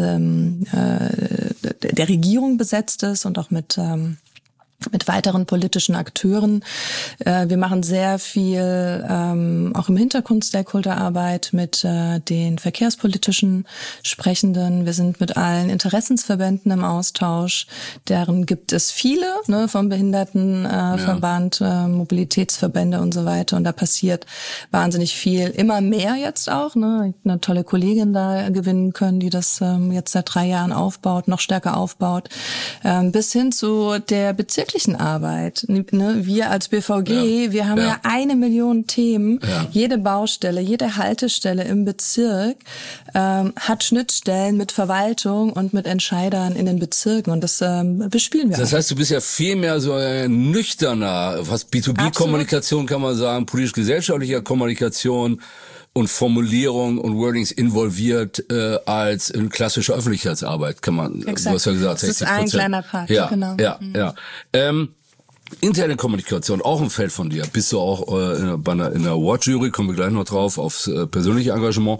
Regierung besetzt ist und auch mit weiteren politischen Akteuren. Wir machen sehr viel auch im Hintergrund Stakeholderarbeit mit den verkehrspolitischen Sprechenden. Wir sind mit allen Interessensverbänden im Austausch. Deren gibt es viele, ne, vom Behindertenverband, Mobilitätsverbände und so weiter. Und da passiert wahnsinnig viel. Immer mehr jetzt auch. Ne? Eine tolle Kollegin da gewinnen können, die das jetzt seit 3 Jahren aufbaut, noch stärker aufbaut. Bis hin zu der bezirklichen Arbeit. Ne? Wir als BVG, wir haben ja 1 Million Themen. Ja. Jede Baustelle, jede Haltestelle im Bezirk hat Schnittstellen mit Verwaltung und mit Entscheidern in den Bezirken. Und das bespielen wir. Das heißt, du bist ja viel mehr so ein nüchterner, was B2B-Kommunikation kann man sagen, politisch-gesellschaftlicher Kommunikation und Formulierung und Wordings involviert als in klassische Öffentlichkeitsarbeit, kann man. Exakt. Du hast ja gesagt, 60%. Das ist ein kleiner Part. Ja, genau. Ja. Interne Kommunikation, auch ein Feld von dir. Bist du auch in der Award-Jury, kommen wir gleich noch drauf, aufs persönliche Engagement.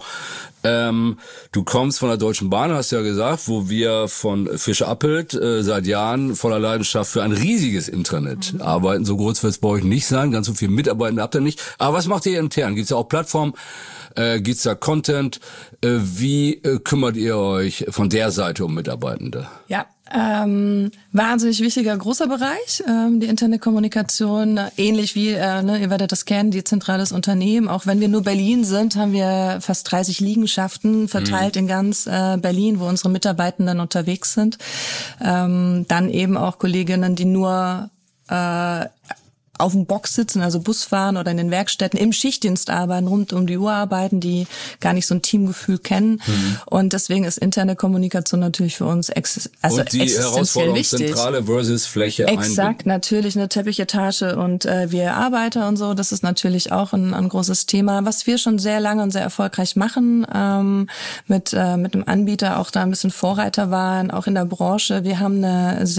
Du kommst von der Deutschen Bahn, hast ja gesagt, wo wir von Fischer-Appelt seit Jahren voller Leidenschaft für ein riesiges Intranet arbeiten. So groß wird es bei euch nicht sein, ganz so viele Mitarbeitende habt ihr nicht. Aber was macht ihr intern? Gibt es da auch Plattformen? Gibt's da Content? Wie kümmert ihr euch von der Seite um Mitarbeitende? Ja, wahnsinnig wichtiger, großer Bereich, die interne Kommunikation, ähnlich wie, ihr werdet das kennen, die zentrales Unternehmen. Auch wenn wir nur Berlin sind, haben wir fast 30 Liegenschaften verteilt in ganz Berlin, wo unsere Mitarbeitenden unterwegs sind. Dann eben auch Kolleginnen, die nur auf dem Box sitzen, also Bus fahren oder in den Werkstätten, im Schichtdienst arbeiten, rund um die Uhr arbeiten, die gar nicht so ein Teamgefühl kennen. Und deswegen ist interne Kommunikation natürlich für uns und die Herausforderung Zentrale versus Fläche Exakt, einbinden. natürlich eine Teppichetage und wir Arbeiter und so, das ist natürlich auch ein großes Thema, was wir schon sehr lange und sehr erfolgreich machen, mit einem Anbieter auch da ein bisschen Vorreiter waren, auch in der Branche. Wir haben eine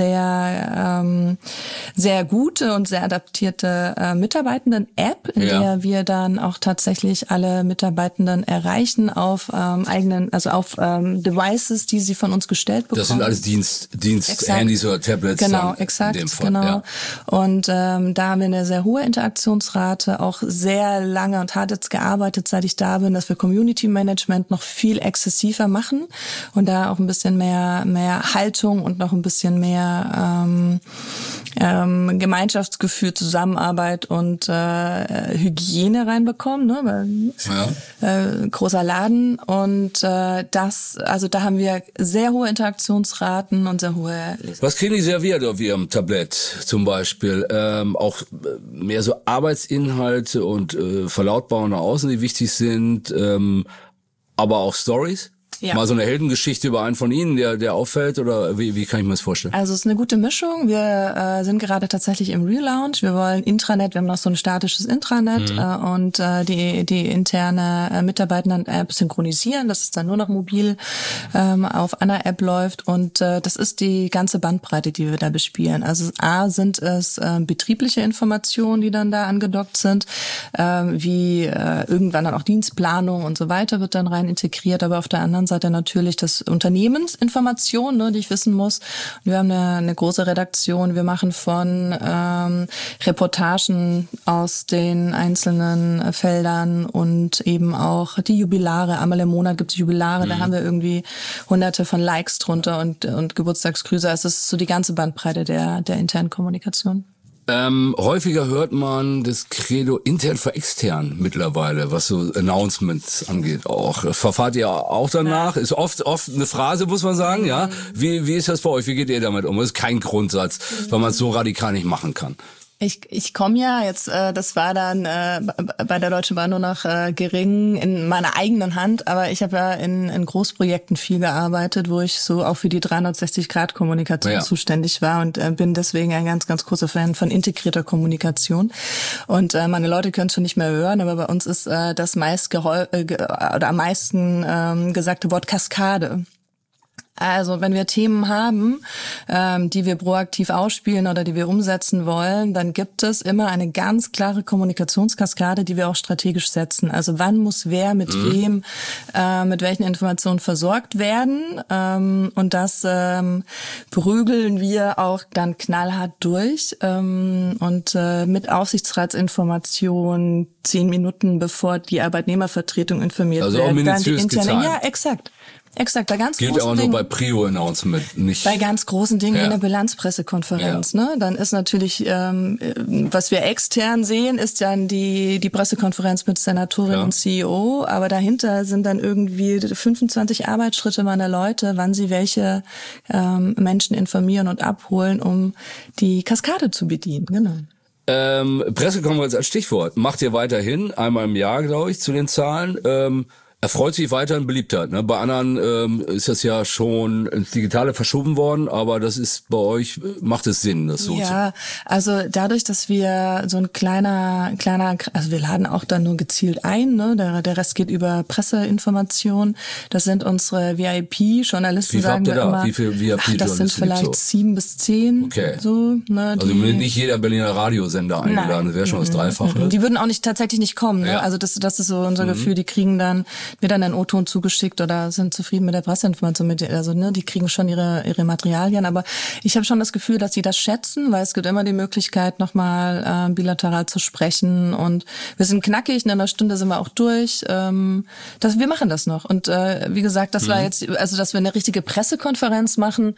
sehr gute und sehr adaptierte Mitarbeitenden-App, in der wir dann auch tatsächlich alle Mitarbeitenden erreichen auf eigenen, also auf Devices, die sie von uns gestellt bekommen. Das sind alles Dienst-Handys oder Tablets. Genau, exakt, in dem Fall. Genau. Ja. Und da haben wir eine sehr hohe Interaktionsrate, auch sehr lange und hart jetzt gearbeitet, seit ich da bin, dass wir Community Management noch viel exzessiver machen und da auch ein bisschen mehr Haltung und noch ein bisschen mehr Gemeinschaftsgefühl, Zusammenarbeit und Hygiene reinbekommen, ne? Weil, großer Laden und da haben wir sehr hohe Interaktionsraten und sehr hohe Was kriegen die serviert auf ihrem Tablett zum Beispiel? Auch mehr so Arbeitsinhalte und Verlautbarungen nach außen, die wichtig sind, aber auch Stories? Mal so eine Heldengeschichte über einen von Ihnen, der auffällt, oder wie kann ich mir das vorstellen? Also es ist eine gute Mischung. Wir sind gerade tatsächlich im Relaunch. Wir wollen Intranet, wir haben noch so ein statisches Intranet und die interne Mitarbeitenden-App synchronisieren, dass es dann nur noch mobil auf einer App läuft, und das ist die ganze Bandbreite, die wir da bespielen. Also A, sind es betriebliche Informationen, die dann da angedockt sind, wie irgendwann dann auch Dienstplanung und so weiter wird dann rein integriert, aber auf der anderen Seite natürlich das Unternehmensinformation, ne, die ich wissen muss. Wir haben eine große Redaktion. Wir machen von Reportagen aus den einzelnen Feldern und eben auch die Jubilare. Einmal im Monat gibt es Jubilare, da haben wir irgendwie hunderte von Likes drunter und Geburtstagsgrüße. Also es ist so die ganze Bandbreite der internen Kommunikation. Häufiger hört man das Credo intern vor extern mittlerweile, was so Announcements angeht auch. Verfahrt ihr auch danach? Ist oft eine Phrase, muss man sagen, ja? Wie ist das bei euch? Wie geht ihr damit um? Das ist kein Grundsatz, weil man es so radikal nicht machen kann. Ich komme ja jetzt, das war dann bei der Deutschen Bahn nur noch gering in meiner eigenen Hand, aber ich habe ja in Großprojekten viel gearbeitet, wo ich so auch für die 360-Grad-Kommunikation zuständig war und bin deswegen ein ganz, ganz großer Fan von integrierter Kommunikation. Und meine Leute können es schon nicht mehr hören, aber bei uns ist das am meisten gesagte Wort Kaskade. Also wenn wir Themen haben, die wir proaktiv ausspielen oder die wir umsetzen wollen, dann gibt es immer eine ganz klare Kommunikationskaskade, die wir auch strategisch setzen. Also wann muss wer mit wem, mit welchen Informationen versorgt werden, und das prügeln wir auch dann knallhart durch, und mit Aufsichtsratsinformationen 10 Minuten bevor die Arbeitnehmervertretung informiert also wird. auch minutiös gezahlt. Ja, exakt. Exakt, bei ganz gilt großen aber Dingen. nur bei Prio-Announcement, nicht. Bei ganz großen Dingen wie in der Bilanzpressekonferenz, ne? Dann ist natürlich, was wir extern sehen, ist dann die Pressekonferenz mit Senatorin und CEO, aber dahinter sind dann irgendwie 25 Arbeitsschritte meiner Leute, wann sie welche Menschen informieren und abholen, um die Kaskade zu bedienen, genau. Pressekonferenz als Stichwort. Macht ihr weiterhin, einmal im Jahr, glaube ich, zu den Zahlen. Erfreut sich weiterhin Beliebtheit. Ne? Bei anderen ist das ja schon ins Digitale verschoben worden, aber das ist bei euch, macht es Sinn, das so zu? Ja, also dadurch, dass wir so ein kleiner, also wir laden auch dann nur gezielt ein, ne? Der Rest geht über Presseinformation. Das sind unsere VIP-Journalisten, sagen wir immer. Wie viele VIP-Journalisten? Das sind vielleicht 7 bis 10. Okay. So, ne? Also nicht jeder Berliner Radiosender eingeladen, das wäre schon das Dreifache. Die würden auch tatsächlich nicht kommen. Ne? Also das ist so unser Gefühl, die kriegen dann wird dann ein O-Ton zugeschickt oder sind zufrieden mit der Presseinformation. Also ne, die kriegen schon ihre Materialien, aber ich habe schon das Gefühl, dass sie das schätzen, weil es gibt immer die Möglichkeit, nochmal bilateral zu sprechen, und wir sind knackig, in einer Stunde sind wir auch durch. Wir machen das noch, und wie gesagt, das war jetzt, also dass wir eine richtige Pressekonferenz machen,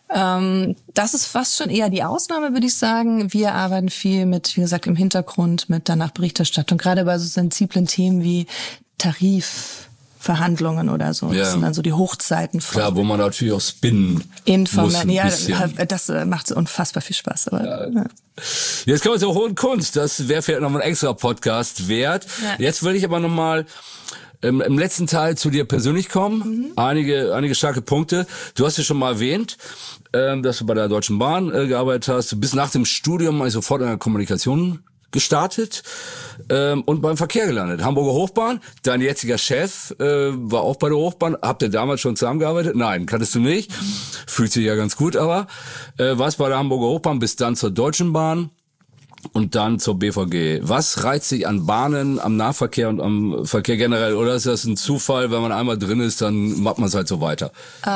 das ist fast schon eher die Ausnahme, würde ich sagen. Wir arbeiten viel mit, wie gesagt, im Hintergrund, mit danach Berichterstattung, gerade bei so sensiblen Themen wie Tarifverhandlungen oder so. Das sind dann so die Hochzeiten. Klar, wo man natürlich auch spinnen informell. muss. Ja, das macht unfassbar viel Spaß. Aber, Jetzt kommen wir zur Hohen Kunst. Das wäre vielleicht nochmal ein extra Podcast wert. Ja. Jetzt will ich aber nochmal im letzten Teil zu dir persönlich kommen. Einige starke Punkte. Du hast ja schon mal erwähnt, dass du bei der Deutschen Bahn gearbeitet hast. Du bist nach dem Studium eigentlich sofort in der Kommunikation gestartet und beim Verkehr gelandet. Hamburger Hochbahn, dein jetziger Chef war auch bei der Hochbahn. Habt ihr damals schon zusammengearbeitet? Nein, kanntest du nicht. Fühlt sich ja ganz gut, aber warst bei der Hamburger Hochbahn, bis dann zur Deutschen Bahn und dann zur BVG. Was reizt dich an Bahnen, am Nahverkehr und am Verkehr generell? Oder ist das ein Zufall, wenn man einmal drin ist, dann macht man es halt so weiter?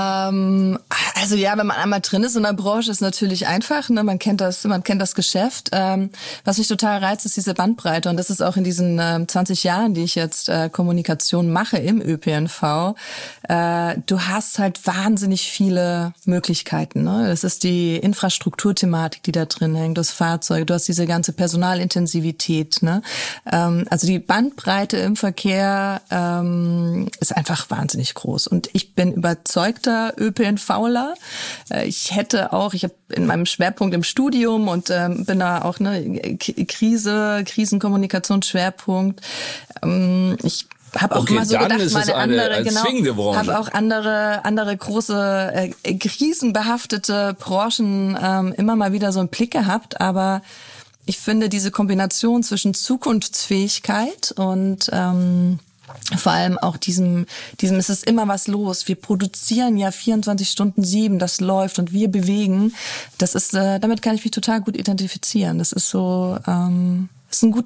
Also ja, wenn man einmal drin ist in der Branche, ist natürlich einfach. Ne? Man kennt das Geschäft. Was mich total reizt, ist diese Bandbreite. Und das ist auch in diesen 20 Jahren, die ich jetzt Kommunikation mache im ÖPNV. Du hast halt wahnsinnig viele Möglichkeiten. Ne? Das ist die Infrastrukturthematik, die da drin hängt, das Fahrzeug. Du hast diese ganze Personalintensivität, ne? Also die Bandbreite im Verkehr ist einfach wahnsinnig groß. Und ich bin überzeugter ÖPNVler. Ich habe in meinem Schwerpunkt im Studium und bin da auch Krisenkommunikationsschwerpunkt. Ich Habe auch mal so gedacht, mal eine zwingende Branche. Habe auch andere große krisenbehaftete Branchen immer mal wieder so einen Blick gehabt, aber ich finde diese Kombination zwischen Zukunftsfähigkeit und vor allem auch diesem, es ist immer was los. Wir produzieren ja 24/7, das läuft und wir bewegen. Das ist, damit kann ich mich total gut identifizieren. Das ist so, ist ein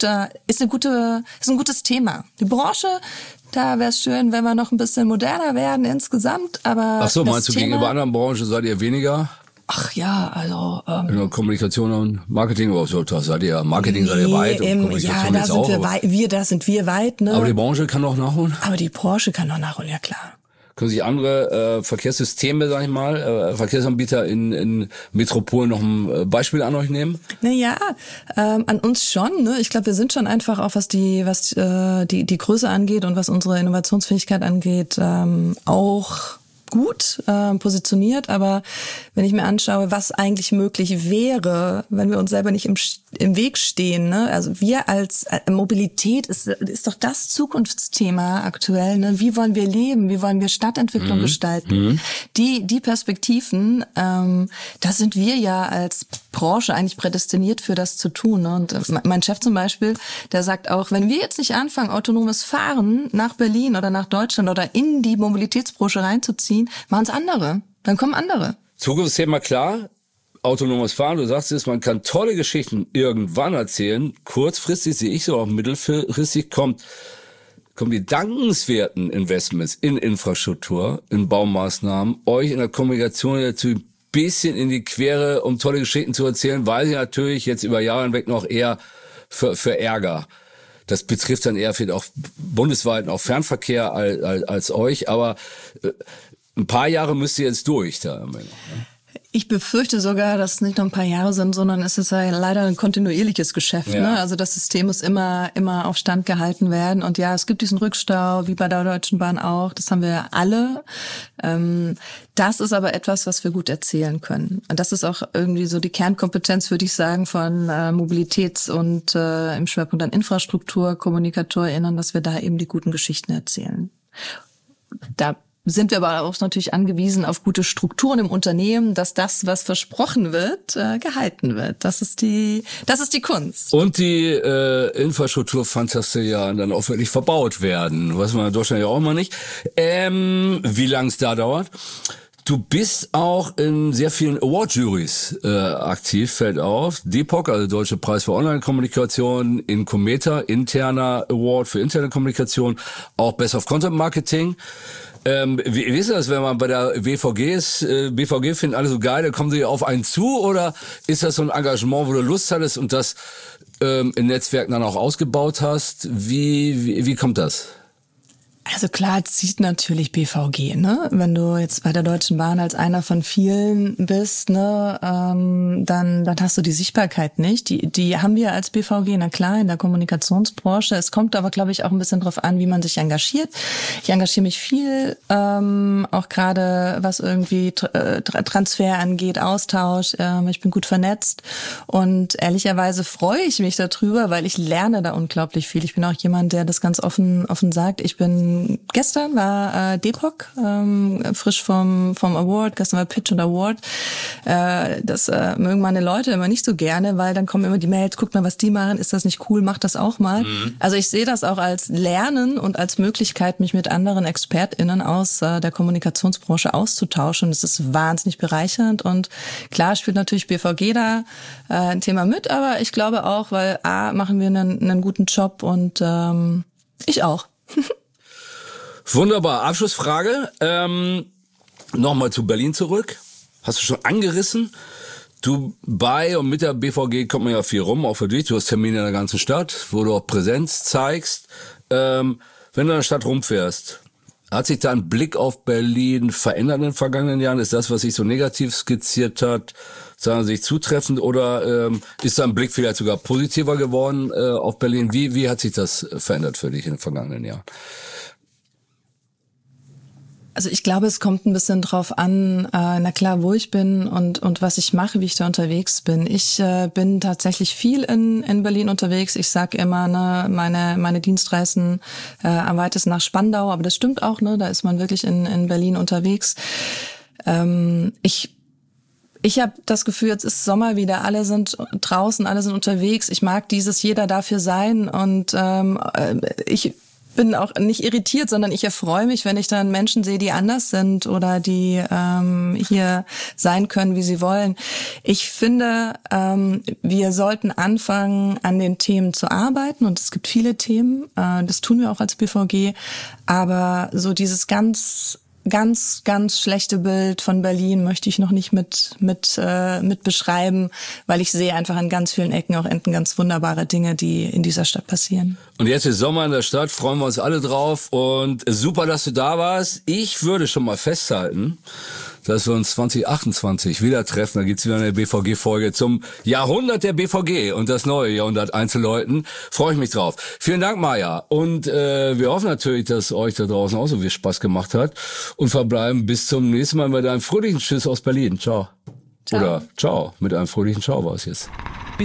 gutes Thema. Die Branche, da wäre es schön, wenn wir noch ein bisschen moderner werden insgesamt, aber. Ach so, meinst du, gegenüber anderen Branchen seid ihr weniger? Ach ja, also in der Kommunikation und Marketing, da seid ihr Marketing seid ihr weit und Kommunikation da jetzt sind auch. Da sind wir weit, ne? Aber die Branche kann noch nachholen? Aber die Branche kann noch nachholen, ja klar. Können sich andere Verkehrssysteme, sag ich mal, Verkehrsanbieter in Metropolen noch ein Beispiel an euch nehmen? Naja, an uns schon. Ne? Ich glaube, wir sind schon einfach auch, was die Größe angeht und was unsere Innovationsfähigkeit angeht, auch gut positioniert, aber wenn ich mir anschaue, was eigentlich möglich wäre, wenn wir uns selber nicht im Weg stehen, ne? Also wir als Mobilität ist doch das Zukunftsthema aktuell, ne? Wie wollen wir leben? Wie wollen wir Stadtentwicklung gestalten? Die Perspektiven, da sind wir ja als Branche eigentlich prädestiniert für das zu tun. Ne? Und mein Chef zum Beispiel, der sagt auch, wenn wir jetzt nicht anfangen, autonomes Fahren nach Berlin oder nach Deutschland oder in die Mobilitätsbranche reinzuziehen, machen es andere. Dann kommen andere. Zukunftsthema klar. Autonomes Fahren, du sagst es, man kann tolle Geschichten irgendwann erzählen. Kurzfristig sehe ich so, auch mittelfristig kommen die dankenswerten Investments in Infrastruktur, in Baumaßnahmen, euch in der Kommunikation dazu ein bisschen in die Quere, um tolle Geschichten zu erzählen, weil sie natürlich jetzt über Jahre hinweg noch eher für Ärger. Das betrifft dann eher vielleicht auch bundesweit auch Fernverkehr als euch, aber ein paar Jahre müsst ihr jetzt durch da am Ende. Ne? Ich befürchte sogar, dass es nicht nur ein paar Jahre sind, sondern es ist ja leider ein kontinuierliches Geschäft. Ja. Ne? Also das System muss immer auf Stand gehalten werden. Und ja, es gibt diesen Rückstau, wie bei der Deutschen Bahn auch. Das haben wir alle. Das ist aber etwas, was wir gut erzählen können. Und das ist auch irgendwie so die Kernkompetenz, würde ich sagen, von Mobilitäts- und im Schwerpunkt an Infrastruktur, KommunikatorInnen, dass wir da eben die guten Geschichten erzählen. Da sind wir aber auch natürlich angewiesen auf gute Strukturen im Unternehmen, dass das, was versprochen wird, gehalten wird. Das ist die Kunst. Und die Infrastruktur fantastisch ja dann auch wirklich verbaut werden. Was man in Deutschland ja auch immer nicht. Wie lange es da dauert. Du bist auch in sehr vielen Award-Juries aktiv, fällt auf. DEPOC, also Deutsche Preis für Online-Kommunikation, Incometa, interner Award für interne Kommunikation, auch Best of Content Marketing. Wie ist das, wenn man bei der BVG ist? BVG finden alle so geil, da kommen sie auf einen zu, oder ist das so ein Engagement, wo du Lust hattest und das in Netzwerken dann auch ausgebaut hast? Wie kommt das? Also klar zieht natürlich BVG, ne? Wenn du jetzt bei der Deutschen Bahn als einer von vielen bist, ne, dann hast du die Sichtbarkeit nicht. Die haben wir als BVG, na klar, in der Kommunikationsbranche. Es kommt aber, glaube ich, auch ein bisschen drauf an, wie man sich engagiert. Ich engagiere mich viel, auch gerade was irgendwie Transfer angeht, Austausch. Ich bin gut vernetzt und ehrlicherweise freue ich mich darüber, weil ich lerne da unglaublich viel. Ich bin auch jemand, der das ganz offen sagt. Gestern war DEPOC, frisch vom Award, gestern war Pitch und Award. Das mögen meine Leute immer nicht so gerne, weil dann kommen immer die Mails, guckt mal, was die machen, ist das nicht cool, macht das auch mal. Also ich sehe das auch als Lernen und als Möglichkeit, mich mit anderen ExpertInnen aus der Kommunikationsbranche auszutauschen. Das ist wahnsinnig bereichernd und klar spielt natürlich BVG da ein Thema mit, aber ich glaube auch, weil machen wir einen guten Job und ich auch. Wunderbar. Abschlussfrage. Nochmal zu Berlin zurück. Hast du schon angerissen? Du bei und mit der BVG kommt man ja viel rum, auch für dich. Du hast Termine in der ganzen Stadt, wo du auch Präsenz zeigst. Wenn du in der Stadt rumfährst, hat sich da ein Blick auf Berlin verändert in den vergangenen Jahren? Ist das, was sich so negativ skizziert hat, sagen Sie sich zutreffend, oder ist da ein Blick vielleicht sogar positiver geworden auf Berlin? Wie hat sich das verändert für dich in den vergangenen Jahren? Also ich glaube, es kommt ein bisschen drauf an, na klar, wo ich bin und was ich mache, wie ich da unterwegs bin. Ich bin tatsächlich viel in Berlin unterwegs. Ich sag immer, ne, meine Dienstreisen am weitesten nach Spandau, aber das stimmt auch, ne, da ist man wirklich in Berlin unterwegs. Ich habe das Gefühl, jetzt ist Sommer wieder, alle sind draußen, alle sind unterwegs. Ich mag dieses jeder dafür sein und ich bin auch nicht irritiert, sondern ich erfreue mich, wenn ich dann Menschen sehe, die anders sind oder die hier sein können, wie sie wollen. Ich finde, wir sollten anfangen, an den Themen zu arbeiten und es gibt viele Themen, das tun wir auch als BVG, aber so dieses ganz schlechte Bild von Berlin möchte ich noch nicht mit beschreiben, weil ich sehe einfach an ganz vielen Ecken auch ganz wunderbare Dinge, die in dieser Stadt passieren. Und jetzt ist Sommer in der Stadt, freuen wir uns alle drauf und super, dass du da warst. Ich würde schon mal festhalten, dass wir uns 2028 wieder treffen. Da gibt's wieder eine BVG-Folge zum Jahrhundert der BVG und das neue Jahrhundert Einzelleuten. Freue ich mich drauf. Vielen Dank, Maja. Und wir hoffen natürlich, dass euch da draußen auch so viel Spaß gemacht hat und verbleiben bis zum nächsten Mal mit einem fröhlichen Tschüss aus Berlin. Ciao. Ciao. Oder ciao. Mit einem fröhlichen Ciao war es jetzt.